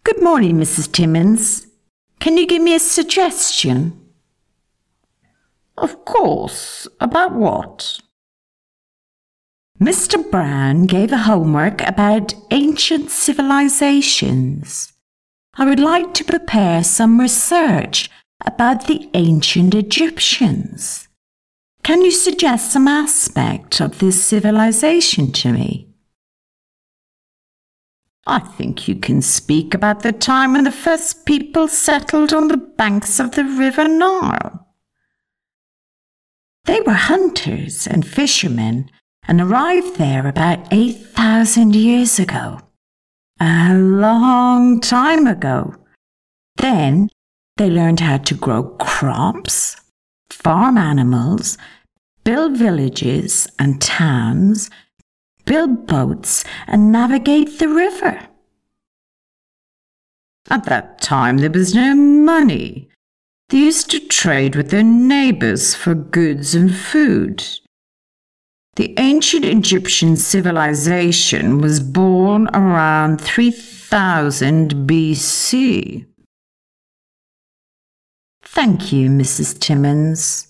Good morning, Mrs. Timmins. Can you give me a suggestion? Of course. About what? Mr. Brown gave a homework about ancient civilizations. I would like to prepare some research about the ancient Egyptians. Can you suggest some aspect of this civilization to me? I think you can speak about the time when the first people settled on the banks of the River Nile. They were hunters and fishermen and arrived there about 8,000 years ago. A long time ago. Then they learned how to grow crops, farm animals, build villages and towns, build boats and navigate the river. At that time there was no money. They used to trade with their neighbours for goods and food. The ancient Egyptian civilization was born around 3000 BC. Thank you, Mrs. Timmins.